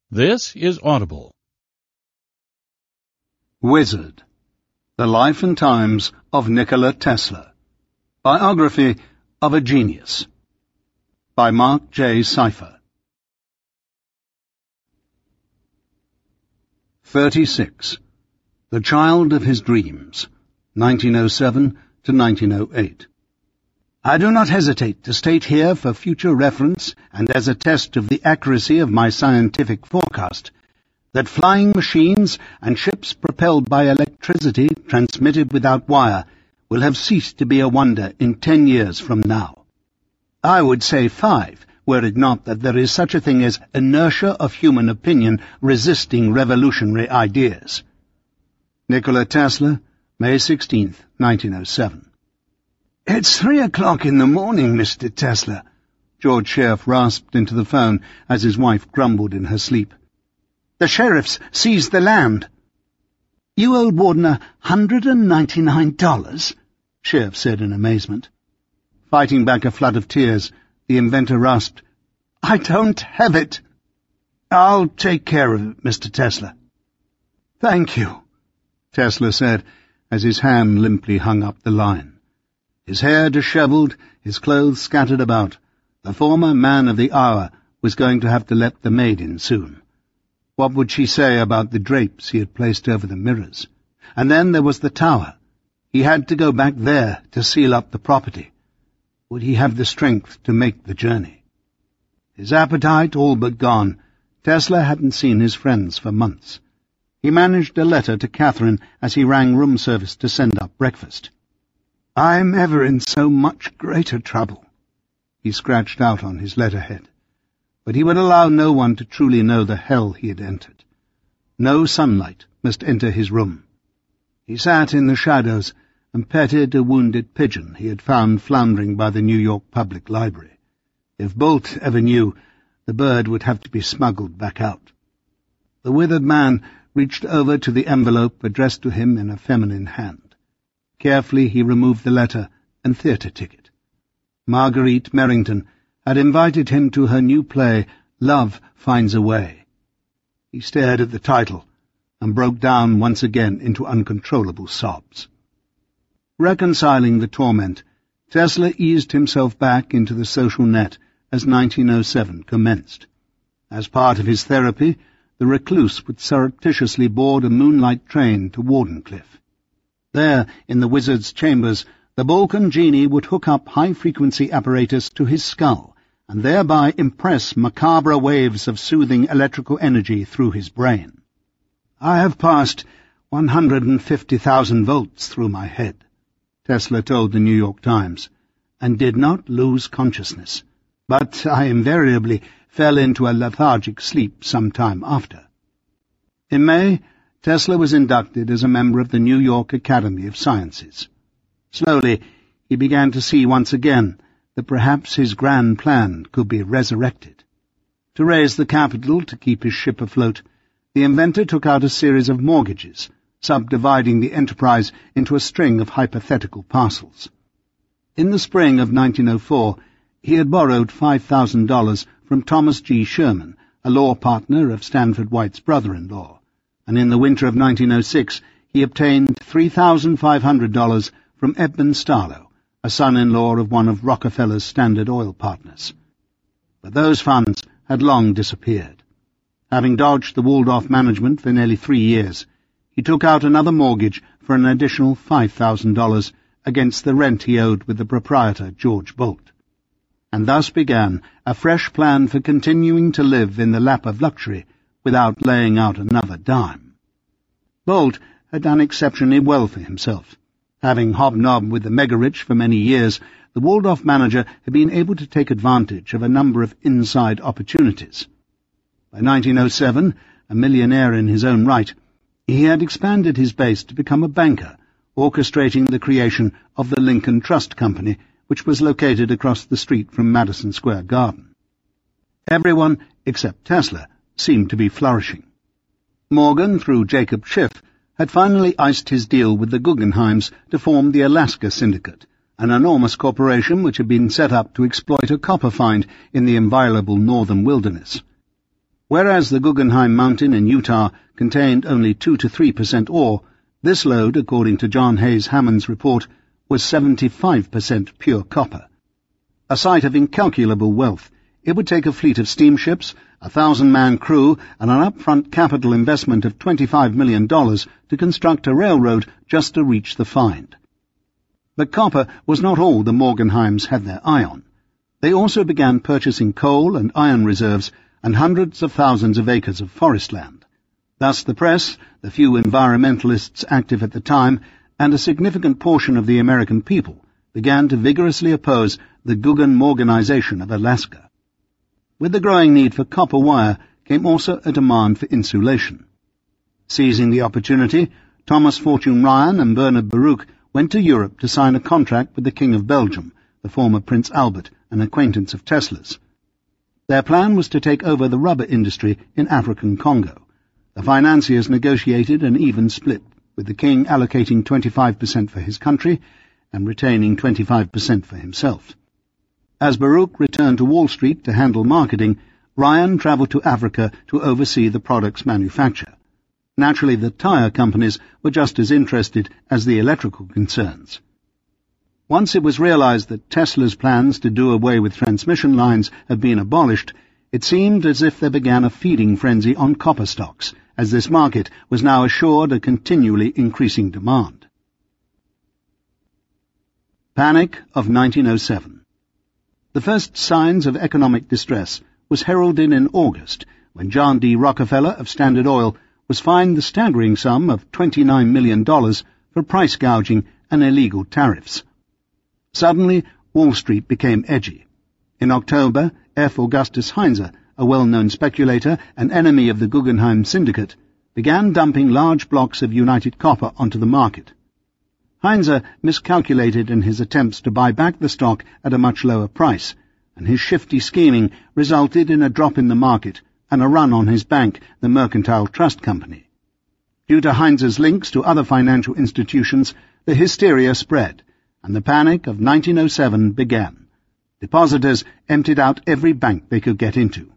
This is Audible. Wizard: The Life and Times of Nikola Tesla. Biography of a Genius. By Mark J. Cypher. 36. The Child of His Dreams, 1907 to 1908. I do not hesitate to state here for future reference and as a test of the accuracy of my scientific forecast that flying machines and ships propelled by electricity transmitted without wire will have ceased to be a wonder in 10 years from now. I would say 5, were it not that there is such a thing as inertia of human opinion resisting revolutionary ideas. Nikola Tesla, May 16, 1907. "It's 3 o'clock in the morning, Mr. Tesla," George Sheriff rasped into the phone as his wife grumbled in her sleep. "The sheriff's seized the land." "You owed Warden $199, Sheriff said in amazement. Fighting back a flood of tears, the inventor rasped, "I don't have it." "I'll take care of it, Mr. Tesla." "Thank you," Tesla said as his hand limply hung up the line. His hair dishevelled, his clothes scattered about, the former man of the hour was going to have to let the maid in soon. What would she say about the drapes he had placed over the mirrors? And then there was the tower. He had to go back there to seal up the property. Would he have the strength to make the journey? His appetite all but gone, Tesla hadn't seen his friends for months. He managed a letter to Catherine as he rang room service to send up breakfast. "I'm ever in so much greater trouble," he scratched out on his letterhead. But he would allow no one to truly know the hell he had entered. No sunlight must enter his room. He sat in the shadows and petted a wounded pigeon he had found floundering by the New York Public Library. If Bolt ever knew, the bird would have to be smuggled back out. The withered man reached over to the envelope addressed to him in a feminine hand. Carefully he removed the letter and theatre ticket. Marguerite Merrington had invited him to her new play, Love Finds a Way. He stared at the title and broke down once again into uncontrollable sobs. Reconciling the torment, Tesla eased himself back into the social net as 1907 commenced. As part of his therapy, the recluse would surreptitiously board a moonlight train to Wardenclyffe. There, in the wizard's chambers, the Balkan genie would hook up high-frequency apparatus to his skull and thereby impress macabre waves of soothing electrical energy through his brain. "I have passed 150,000 volts through my head," Tesla told the New York Times, "and did not lose consciousness, but I invariably fell into a lethargic sleep some time after." In May, Tesla was inducted as a member of the New York Academy of Sciences. Slowly, he began to see once again that perhaps his grand plan could be resurrected. To raise the capital to keep his ship afloat, the inventor took out a series of mortgages, subdividing the enterprise into a string of hypothetical parcels. In the spring of 1904, he had borrowed $5,000 from Thomas G. Sherman, a law partner of Stanford White's brother-in-law, and in the winter of 1906 he obtained $3,500 from Edmund Starlow, a son-in-law of one of Rockefeller's Standard Oil partners. But those funds had long disappeared. Having dodged the Waldorf management for nearly 3 years, he took out another mortgage for an additional $5,000 against the rent he owed with the proprietor, George Bolt. And thus began a fresh plan for continuing to live in the lap of luxury without laying out another dime. Bolt had done exceptionally well for himself. Having hobnobbed with the mega-rich for many years, the Waldorf manager had been able to take advantage of a number of inside opportunities. By 1907, a millionaire in his own right, he had expanded his base to become a banker, orchestrating the creation of the Lincoln Trust Company, which was located across the street from Madison Square Garden. Everyone, except Tesla, seemed to be flourishing. Morgan, through Jacob Schiff, had finally iced his deal with the Guggenheims to form the Alaska Syndicate, an enormous corporation which had been set up to exploit a copper find in the inviolable northern wilderness. Whereas the Guggenheim Mountain in Utah contained only 2 to 3% ore, this lode, according to John Hayes Hammond's report, was 75% pure copper. A site of incalculable wealth, it would take a fleet of steamships, a 1,000-man crew, and an upfront capital investment of $25 million to construct a railroad just to reach the find. But copper was not all the Morgenheims had their eye on. They also began purchasing coal and iron reserves and hundreds of thousands of acres of forest land. Thus the press, the few environmentalists active at the time, and a significant portion of the American people began to vigorously oppose the Guggen-Morgenization of Alaska. With the growing need for copper wire came also a demand for insulation. Seizing the opportunity, Thomas Fortune Ryan and Bernard Baruch went to Europe to sign a contract with the King of Belgium, the former Prince Albert, an acquaintance of Tesla's. Their plan was to take over the rubber industry in African Congo. The financiers negotiated an even split, with the king allocating 25% for his country and retaining 25% for himself. As Baruch returned to Wall Street to handle marketing, Ryan travelled to Africa to oversee the product's manufacture. Naturally, the tire companies were just as interested as the electrical concerns. Once it was realized that Tesla's plans to do away with transmission lines had been abolished, it seemed as if there began a feeding frenzy on copper stocks, as this market was now assured a continually increasing demand. Panic of 1907. The first signs of economic distress was heralded in August, when John D. Rockefeller of Standard Oil was fined the staggering sum of $29 million for price gouging and illegal tariffs. Suddenly, Wall Street became edgy. In October, F. Augustus Heinze, a well-known speculator and enemy of the Guggenheim Syndicate, began dumping large blocks of United Copper onto the market. Heinze miscalculated in his attempts to buy back the stock at a much lower price, and his shifty scheming resulted in a drop in the market and a run on his bank, the Mercantile Trust Company. Due to Heinze's links to other financial institutions, the hysteria spread, and the panic of 1907 began. Depositors emptied out every bank they could get into.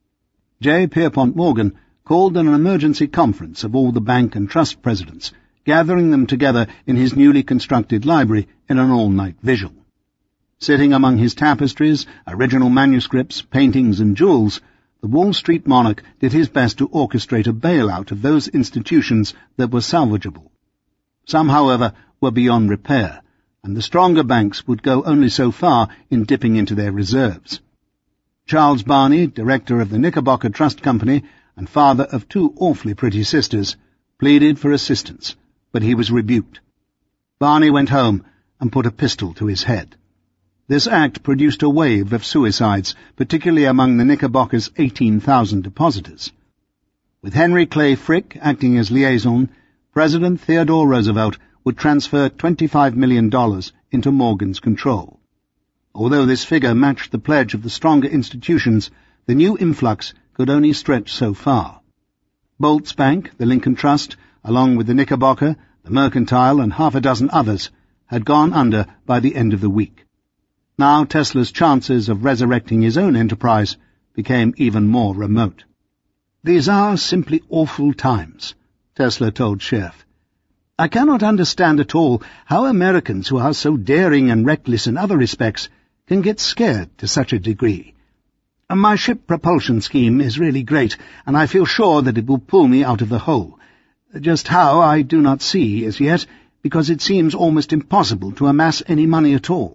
J. Pierpont Morgan called an emergency conference of all the bank and trust presidents, gathering them together in his newly constructed library in an all-night vigil. Sitting among his tapestries, original manuscripts, paintings, and jewels, the Wall Street monarch did his best to orchestrate a bailout of those institutions that were salvageable. Some, however, were beyond repair, and the stronger banks would go only so far in dipping into their reserves. Charles Barney, director of the Knickerbocker Trust Company and father of two awfully pretty sisters, pleaded for assistance, but he was rebuked. Barney went home and put a pistol to his head. This act produced a wave of suicides, particularly among the Knickerbocker's 18,000 depositors. With Henry Clay Frick acting as liaison, President Theodore Roosevelt would transfer $25 million into Morgan's control. Although this figure matched the pledge of the stronger institutions, the new influx could only stretch so far. Bolt's Bank, the Lincoln Trust, along with the Knickerbocker, the Mercantile, and half a dozen others, had gone under by the end of the week. Now Tesla's chances of resurrecting his own enterprise became even more remote. "These are simply awful times," Tesla told Scherf. "I cannot understand at all how Americans who are so daring and reckless in other respects can get scared to such a degree. My ship propulsion scheme is really great, and I feel sure that it will pull me out of the hole. Just how, I do not see as yet, because it seems almost impossible to amass any money at all.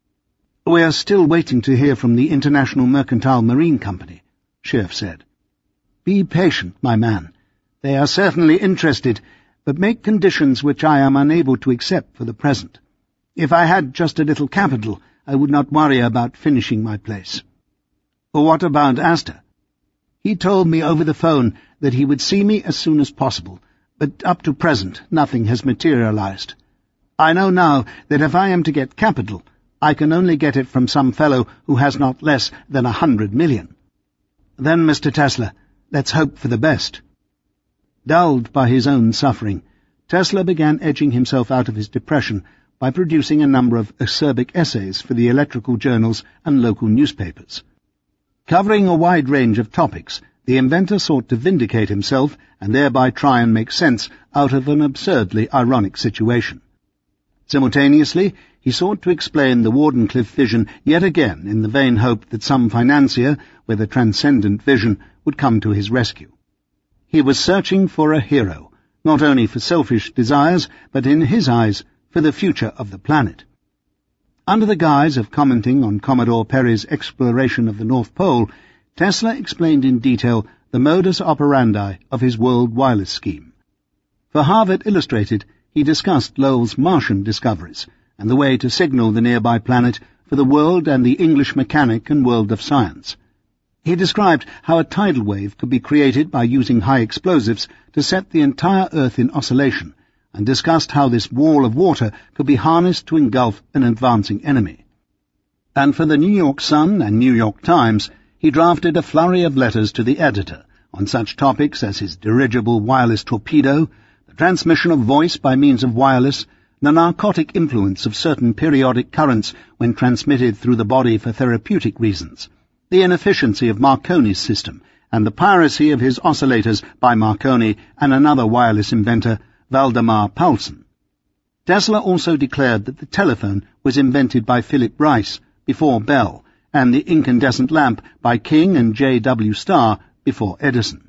We are still waiting to hear from the International Mercantile Marine Company," Scherf said. "Be patient, my man. They are certainly interested, but make conditions which I am unable to accept for the present. If I had just a little capital, I would not worry about finishing my place." "What about Astor?" "He told me over the phone that he would see me as soon as possible, but up to present nothing has materialized. I know now that if I am to get capital, I can only get it from some fellow who has not less than 100 million. Then, Mr. Tesla, let's hope for the best." Dulled by his own suffering, Tesla began edging himself out of his depression by producing a number of acerbic essays for the electrical journals and local newspapers. Covering a wide range of topics, the inventor sought to vindicate himself and thereby try and make sense out of an absurdly ironic situation. Simultaneously, he sought to explain the Wardenclyffe vision yet again in the vain hope that some financier with a transcendent vision would come to his rescue. He was searching for a hero, not only for selfish desires, but in his eyes, for the future of the planet. Under the guise of commenting on Commodore Perry's exploration of the North Pole, Tesla explained in detail the modus operandi of his world wireless scheme. For Harvard Illustrated, he discussed Lowell's Martian discoveries and the way to signal the nearby planet for the world and the English mechanic and world of science. He described how a tidal wave could be created by using high explosives to set the entire Earth in oscillation, and discussed how this wall of water could be harnessed to engulf an advancing enemy. And for the New York Sun and New York Times, he drafted a flurry of letters to the editor on such topics as his dirigible wireless torpedo, the transmission of voice by means of wireless, the narcotic influence of certain periodic currents when transmitted through the body for therapeutic reasons, the inefficiency of Marconi's system, and the piracy of his oscillators by Marconi and another wireless inventor, Valdemar Paulsen. Tesla also declared that the telephone was invented by Philip Rice before Bell, and the incandescent lamp by King and J. W. Starr before Edison.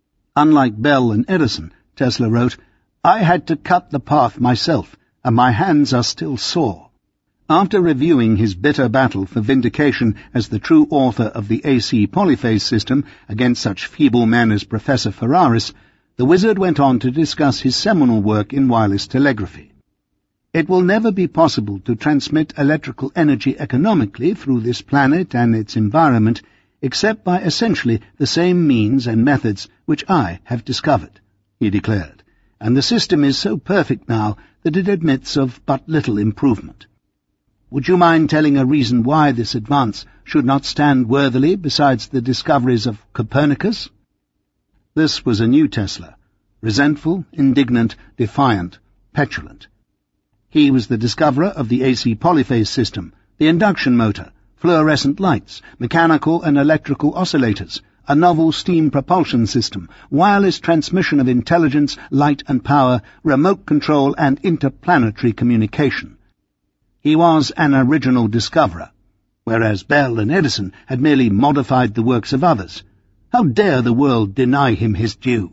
Unlike Bell and Edison, Tesla wrote, "I had to cut the path myself, and my hands are still sore." After reviewing his bitter battle for vindication as the true author of the AC polyphase system against such feeble men as Professor Ferraris, the wizard went on to discuss his seminal work in wireless telegraphy. It will never be possible to transmit electrical energy economically through this planet and its environment except by essentially the same means and methods which I have discovered, he declared, and the system is so perfect now that it admits of but little improvement. Would you mind telling a reason why this advance should not stand worthily besides the discoveries of Copernicus? This was a new Tesla, resentful, indignant, defiant, petulant. He was the discoverer of the AC polyphase system, the induction motor, fluorescent lights, mechanical and electrical oscillators, a novel steam propulsion system, wireless transmission of intelligence, light and power, remote control and interplanetary communication. He was an original discoverer, whereas Bell and Edison had merely modified the works of others. How dare the world deny him his due?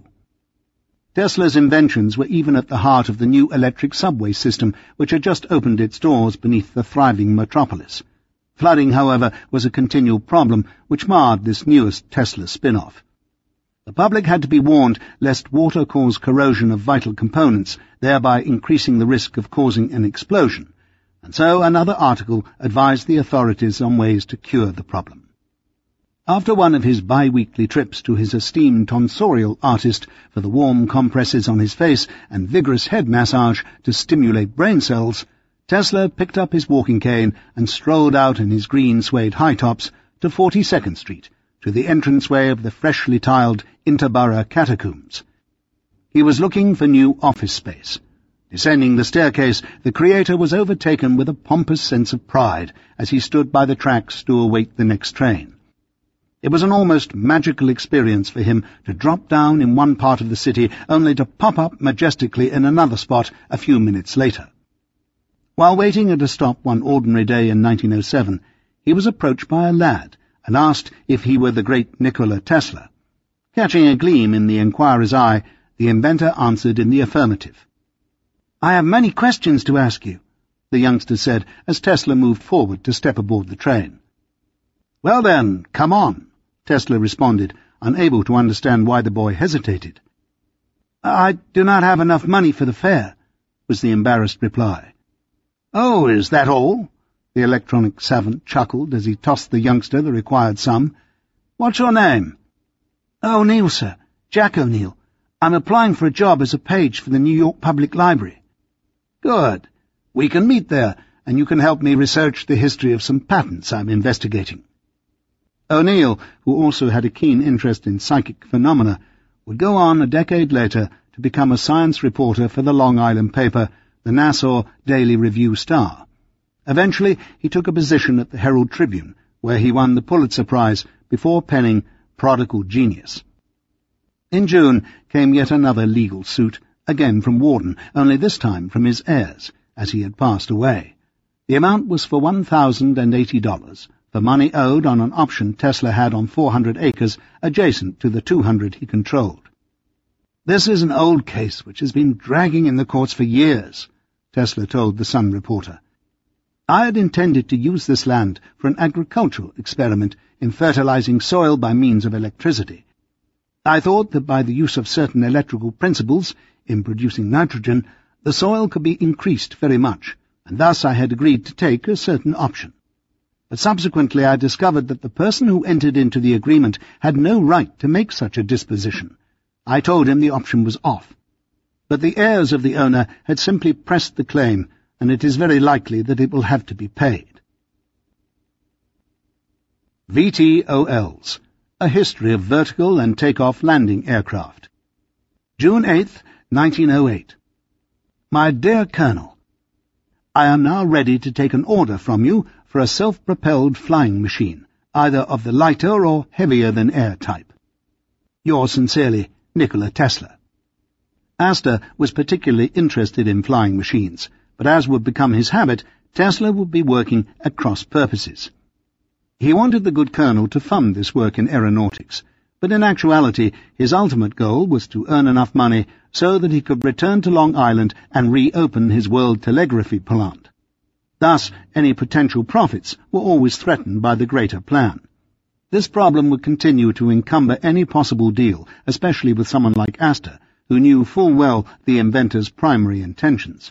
Tesla's inventions were even at the heart of the new electric subway system which had just opened its doors beneath the thriving metropolis. Flooding, however, was a continual problem which marred this newest Tesla spin-off. The public had to be warned lest water cause corrosion of vital components, thereby increasing the risk of causing an explosion, and so another article advised the authorities on ways to cure the problem. After one of his bi-weekly trips to his esteemed tonsorial artist for the warm compresses on his face and vigorous head massage to stimulate brain cells, Tesla picked up his walking cane and strolled out in his green suede high-tops to 42nd Street, to the entranceway of the freshly tiled Interborough Catacombs. He was looking for new office space. Descending the staircase, the creator was overtaken with a pompous sense of pride as he stood by the tracks to await the next train. It was an almost magical experience for him to drop down in one part of the city only to pop up majestically in another spot a few minutes later. While waiting at a stop one ordinary day in 1907, he was approached by a lad and asked if he were the great Nikola Tesla. Catching a gleam in the inquirer's eye, the inventor answered in the affirmative. "I have many questions to ask you," the youngster said as Tesla moved forward to step aboard the train. "Well then, come on," Tesla responded, unable to understand why the boy hesitated. "I do not have enough money for the fare," was the embarrassed reply. "Oh, is that all?" The electronic savant chuckled as he tossed the youngster the required sum. "What's your name?" "O'Neill, sir. Jack O'Neill. I'm applying for a job as a page for the New York Public Library." "Good. We can meet there, and you can help me research the history of some patents I'm investigating." O'Neill, who also had a keen interest in psychic phenomena, would go on a decade later to become a science reporter for the Long Island paper, the Nassau Daily Review-Star. Eventually, he took a position at the Herald Tribune, where he won the Pulitzer Prize before penning Prodigal Genius. In June came yet another legal suit, again from Warden, only this time from his heirs, as he had passed away. The amount was for $1,080, for money owed on an option Tesla had on 400 acres adjacent to the 200 he controlled. "This is an old case which has been dragging in the courts for years," Tesla told the Sun reporter. "I had intended to use this land for an agricultural experiment in fertilizing soil by means of electricity. I thought that by the use of certain electrical principles in producing nitrogen, the soil could be increased very much, and thus I had agreed to take a certain option. But subsequently I discovered that the person who entered into the agreement had no right to make such a disposition. I told him the option was off. But the heirs of the owner had simply pressed the claim, and it is very likely that it will have to be paid." VTOLs, a history of vertical and take-off landing aircraft. June 8, 1908. My dear Colonel, I am now ready to take an order from you for a self-propelled flying machine, either of the lighter or heavier-than-air type. Yours sincerely, Nikola Tesla. Astor was particularly interested in flying machines, but as would become his habit, Tesla would be working at cross purposes. He wanted the good colonel to fund this work in aeronautics, but in actuality his ultimate goal was to earn enough money so that he could return to Long Island and reopen his world telegraphy plant. Thus, any potential profits were always threatened by the greater plan. This problem would continue to encumber any possible deal, especially with someone like Astor, who knew full well the inventor's primary intentions.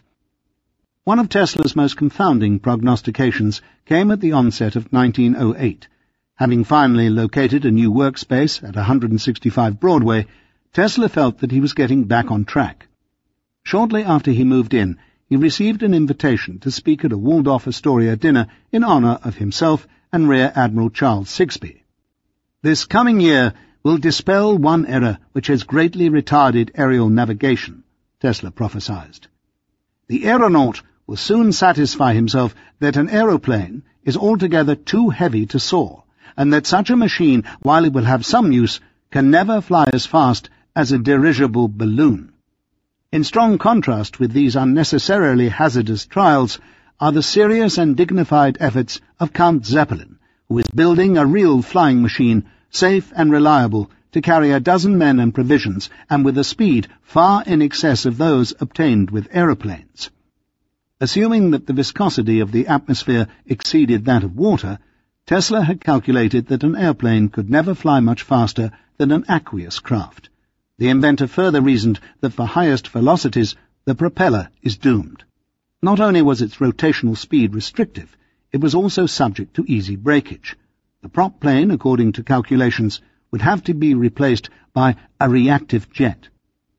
One of Tesla's most confounding prognostications came at the onset of 1908. Having finally located a new workspace at 165 Broadway, Tesla felt that he was getting back on track. Shortly after he moved in, he received an invitation to speak at a Waldorf Astoria dinner in honor of himself and Rear Admiral Charles Sigsbee. "This coming year will dispel one error which has greatly retarded aerial navigation," Tesla prophesied. "The aeronaut will soon satisfy himself that an aeroplane is altogether too heavy to soar, and that such a machine, while it will have some use, can never fly as fast as a dirigible balloon." In strong contrast with these unnecessarily hazardous trials are the serious and dignified efforts of Count Zeppelin, who is building a real flying machine, safe and reliable, to carry a dozen men and provisions, and with a speed far in excess of those obtained with aeroplanes. Assuming that the viscosity of the atmosphere exceeded that of water, Tesla had calculated that an airplane could never fly much faster than an aqueous craft. The inventor further reasoned that for highest velocities the propeller is doomed. Not only was its rotational speed restrictive, it was also subject to easy breakage. The prop plane, according to calculations, would have to be replaced by a reactive jet.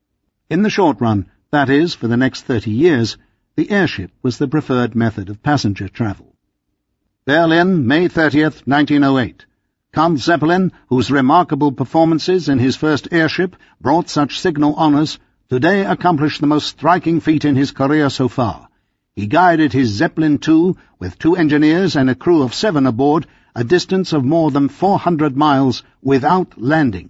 In the short run, that is, for the next 30 years, the airship was the preferred method of passenger travel. Berlin, May 30th, 1908. Count Zeppelin, whose remarkable performances in his first airship brought such signal honors, today accomplished the most striking feat in his career so far. He guided his Zeppelin II, with 2 engineers and a crew of 7 aboard, a distance of more than 400 miles without landing.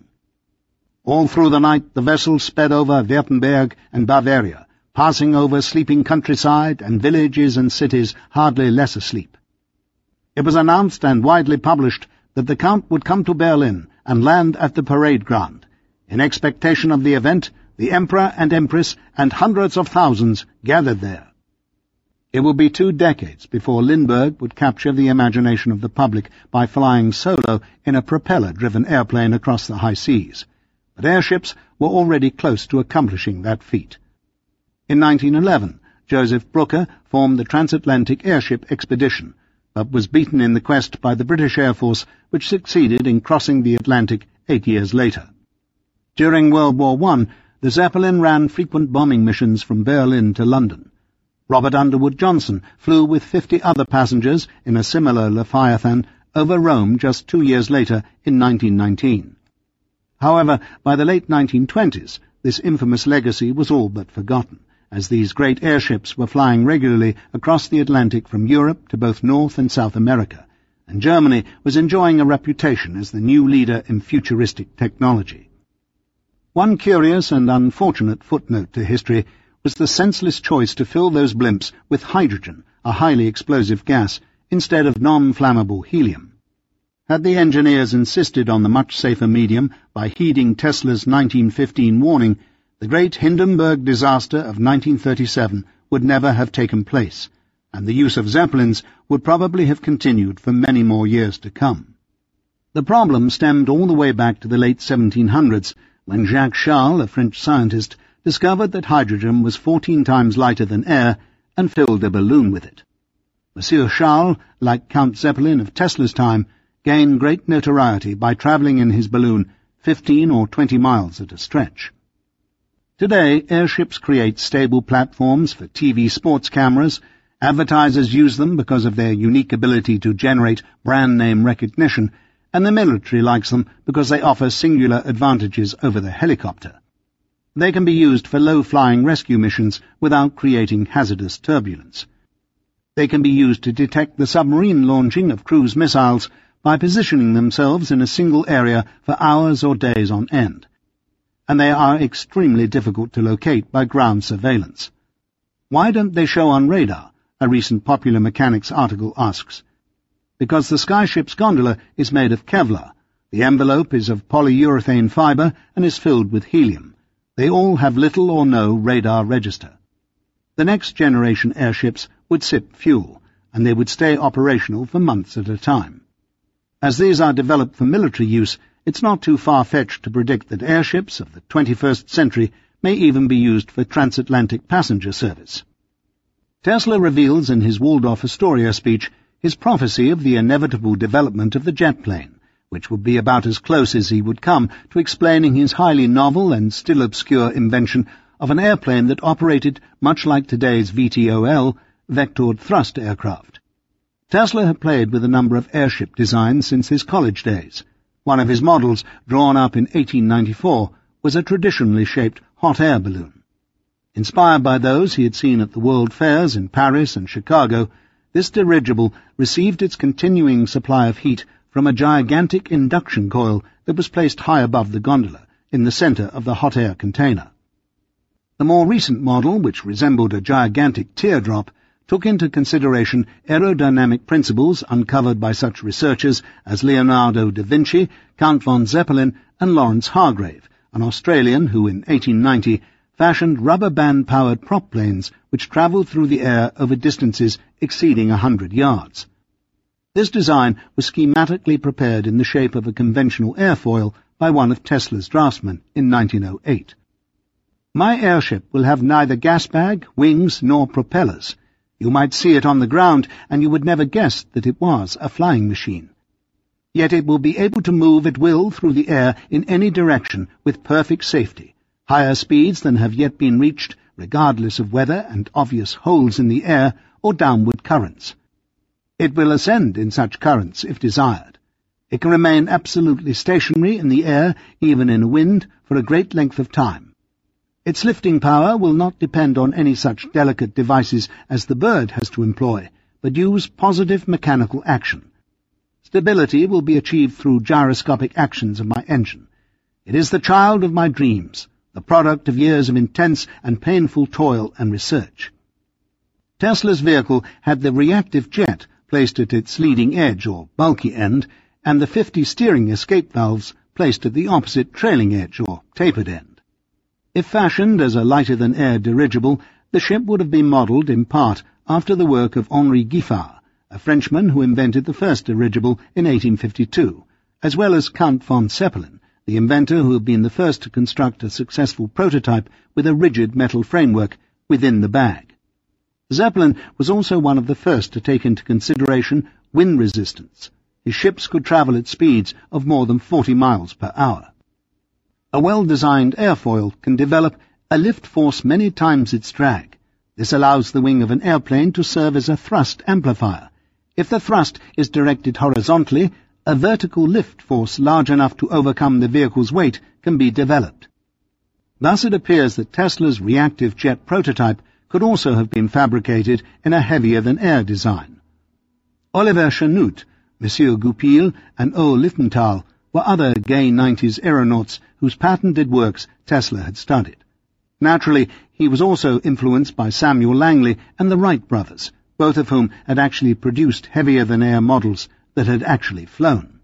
All through the night the vessel sped over Württemberg and Bavaria, passing over sleeping countryside and villages and cities hardly less asleep. It was announced and widely published that the Count would come to Berlin and land at the parade ground. In expectation of the event, the Emperor and Empress and hundreds of thousands gathered there. It would be 2 decades before Lindbergh would capture the imagination of the public by flying solo in a propeller-driven airplane across the high seas, but airships were already close to accomplishing that feat. In 1911, Joseph Brooker formed the Transatlantic Airship Expedition, but was beaten in the quest by the British Air Force, which succeeded in crossing the Atlantic 8 years later. During World War I, the Zeppelin ran frequent bombing missions from Berlin to London. Robert Underwood Johnson flew with 50 other passengers in a similar Leviathan over Rome just 2 years later in 1919. However, by the late 1920s, this infamous legacy was all but forgotten, as these great airships were flying regularly across the Atlantic from Europe to both North and South America, and Germany was enjoying a reputation as the new leader in futuristic technology. One curious and unfortunate footnote to history was the senseless choice to fill those blimps with hydrogen, a highly explosive gas, instead of non-flammable helium. Had the engineers insisted on the much safer medium by heeding Tesla's 1915 warning, the great Hindenburg disaster of 1937 would never have taken place, and the use of Zeppelins would probably have continued for many more years to come. The problem stemmed all the way back to the late 1700s, when Jacques Charles, a French scientist, discovered that hydrogen was 14 times lighter than air and filled a balloon with it. Monsieur Charles, like Count Zeppelin of Tesla's time, gained great notoriety by travelling in his balloon 15 or 20 miles at a stretch. Today, airships create stable platforms for TV sports cameras, advertisers use them because of their unique ability to generate brand name recognition, and the military likes them because they offer singular advantages over the helicopter. They can be used for low-flying rescue missions without creating hazardous turbulence. They can be used to detect the submarine launching of cruise missiles by positioning themselves in a single area for hours or days on end. And they are extremely difficult to locate by ground surveillance. Why don't they show on radar? A recent Popular Mechanics article asks. Because the skyship's gondola is made of Kevlar. The envelope is of polyurethane fibre and is filled with helium. They all have little or no radar register. The next generation airships would sip fuel, and they would stay operational for months at a time. As these are developed for military use, it's not too far-fetched to predict that airships of the 21st century may even be used for transatlantic passenger service. Tesla reveals in his Waldorf Astoria speech his prophecy of the inevitable development of the jet plane, which would be about as close as he would come to explaining his highly novel and still obscure invention of an airplane that operated much like today's VTOL, vectored thrust aircraft. Tesla had played with a number of airship designs since his college days. One of his models, drawn up in 1894, was a traditionally shaped hot air balloon. Inspired by those he had seen at the World Fairs in Paris and Chicago, this dirigible received its continuing supply of heat from a gigantic induction coil that was placed high above the gondola, in the centre of the hot air container. The more recent model, which resembled a gigantic teardrop, took into consideration aerodynamic principles uncovered by such researchers as Leonardo da Vinci, Count von Zeppelin, and Lawrence Hargrave, an Australian who in 1890 fashioned rubber band-powered prop planes which travelled through the air over distances exceeding 100 yards. This design was schematically prepared in the shape of a conventional airfoil by one of Tesla's draftsmen in 1908. My airship will have neither gas bag, wings, nor propellers. You might see it on the ground, and you would never guess that it was a flying machine. Yet it will be able to move at will through the air in any direction with perfect safety, higher speeds than have yet been reached, regardless of weather and obvious holes in the air or downward currents. It will ascend in such currents if desired. It can remain absolutely stationary in the air, even in a wind, for a great length of time. Its lifting power will not depend on any such delicate devices as the bird has to employ, but use positive mechanical action. Stability will be achieved through gyroscopic actions of my engine. It is the child of my dreams, the product of years of intense and painful toil and research. Tesla's vehicle had the reactive jet placed at its leading edge or bulky end, and the 50 steering escape valves placed at the opposite trailing edge or tapered end. If fashioned as a lighter-than-air dirigible, the ship would have been modelled in part after the work of Henri Giffard, a Frenchman who invented the first dirigible in 1852, as well as Count von Zeppelin, the inventor who had been the first to construct a successful prototype with a rigid metal framework within the bag. Zeppelin was also one of the first to take into consideration wind resistance. His ships could travel at speeds of more than 40 miles per hour. A well-designed airfoil can develop a lift force many times its drag. This allows the wing of an airplane to serve as a thrust amplifier. If the thrust is directed horizontally, a vertical lift force large enough to overcome the vehicle's weight can be developed. Thus it appears that Tesla's reactive jet prototype could also have been fabricated in a heavier-than-air design. Oliver Chanute, Monsieur Goupil, and O. Littenthal were other gay 90s aeronauts whose patented works Tesla had studied. Naturally, he was also influenced by Samuel Langley and the Wright brothers, both of whom had actually produced heavier-than-air models that had actually flown.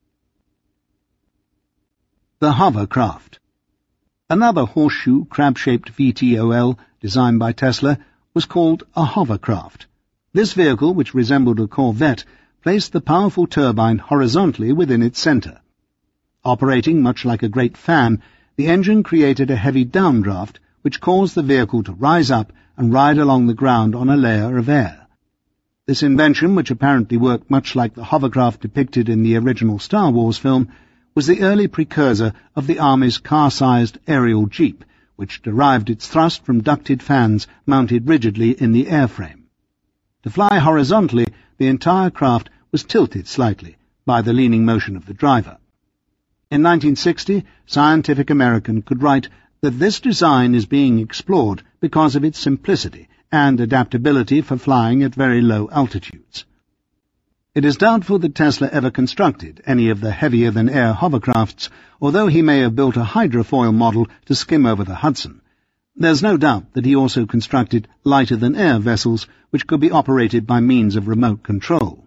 The hovercraft. Another horseshoe crab-shaped VTOL designed by Tesla was called a hovercraft. This vehicle, which resembled a Corvette, placed the powerful turbine horizontally within its center. Operating much like a great fan, the engine created a heavy downdraft which caused the vehicle to rise up and ride along the ground on a layer of air. This invention, which apparently worked much like the hovercraft depicted in the original Star Wars film, was the early precursor of the Army's car-sized aerial jeep, which derived its thrust from ducted fans mounted rigidly in the airframe. To fly horizontally, the entire craft was tilted slightly by the leaning motion of the driver. In 1960, Scientific American could write that this design is being explored because of its simplicity and adaptability for flying at very low altitudes. It is doubtful that Tesla ever constructed any of the heavier-than-air hovercrafts, although he may have built a hydrofoil model to skim over the Hudson. There's no doubt that he also constructed lighter-than-air vessels which could be operated by means of remote control.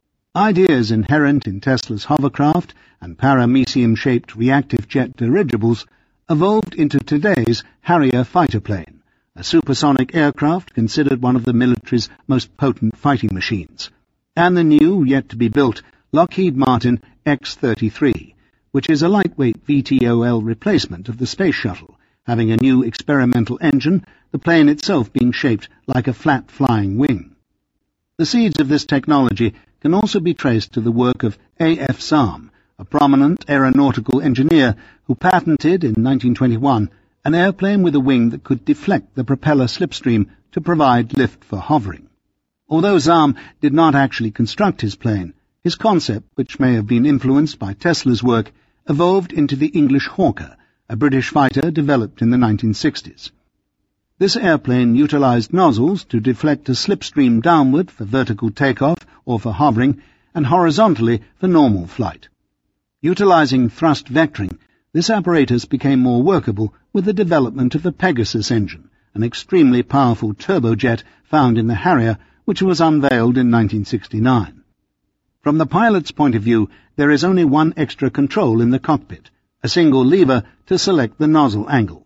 Ideas inherent in Tesla's hovercraft and paramecium-shaped reactive jet dirigibles evolved into today's Harrier fighter plane, a supersonic aircraft considered one of the military's most potent fighting machines, and the new, yet-to-be-built, Lockheed Martin X-33, which is a lightweight VTOL replacement of the Space Shuttle, having a new experimental engine, the plane itself being shaped like a flat flying wing. The seeds of this technology can also be traced to the work of A.F. Salm, a prominent aeronautical engineer who patented in 1921 an airplane with a wing that could deflect the propeller slipstream to provide lift for hovering. Although Salm did not actually construct his plane, his concept, which may have been influenced by Tesla's work, evolved into the English Hawker, a British fighter developed in the 1960s. This airplane utilized nozzles to deflect a slipstream downward for vertical takeoff or for hovering, and horizontally for normal flight. Utilizing thrust vectoring, this apparatus became more workable with the development of the Pegasus engine, an extremely powerful turbojet found in the Harrier, which was unveiled in 1969. From the pilot's point of view, there is only one extra control in the cockpit, a single lever to select the nozzle angle.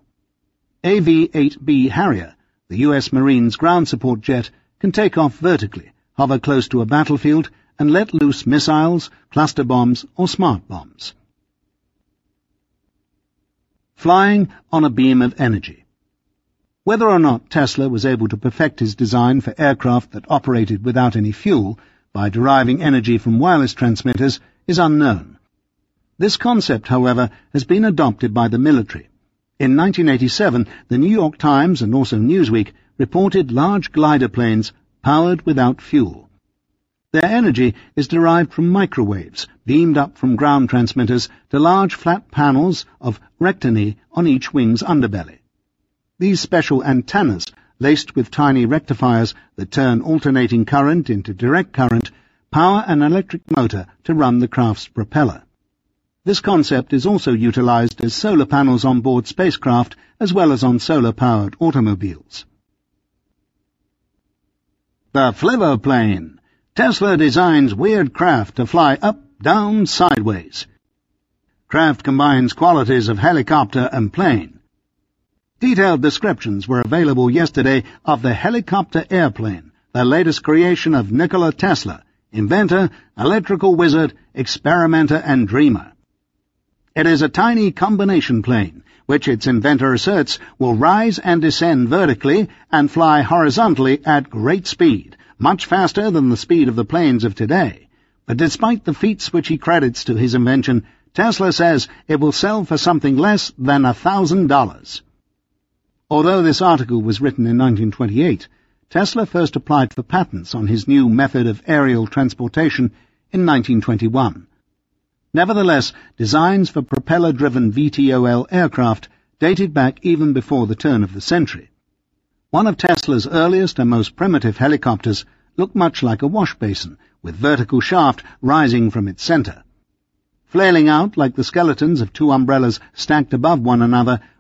AV-8B Harrier, the U.S. Marines ground support jet, can take off vertically, hover close to a battlefield, and let loose missiles, cluster bombs, or smart bombs. Flying on a beam of energy. Whether or not Tesla was able to perfect his design for aircraft that operated without any fuel by deriving energy from wireless transmitters is unknown. This concept, however, has been adopted by the military. In 1987, the New York Times and also Newsweek reported large glider planes powered without fuel. Their energy is derived from microwaves beamed up from ground transmitters to large flat panels of rectinae on each wing's underbelly. These special antennas, laced with tiny rectifiers that turn alternating current into direct current, power an electric motor to run the craft's propeller. This concept is also utilized as solar panels on board spacecraft as well as on solar-powered automobiles. The Flivverplane. Tesla designs weird craft to fly up, down, sideways. Craft combines qualities of helicopter and plane. Detailed descriptions were available yesterday of the helicopter airplane, the latest creation of Nikola Tesla, inventor, electrical wizard, experimenter, and dreamer. It is a tiny combination plane, which its inventor asserts will rise and descend vertically and fly horizontally at great speed, much faster than the speed of the planes of today. But despite the feats which he credits to his invention, Tesla says it will sell for something less than $1,000. Although this article was written in 1928, Tesla first applied for patents on his new method of aerial transportation in 1921. Nevertheless, designs for propeller-driven VTOL aircraft dated back even before the turn of the century. One of Tesla's earliest and most primitive helicopters looked much like a wash basin, with vertical shaft rising from its center. Flailing out like the skeletons of two umbrellas stacked above one another,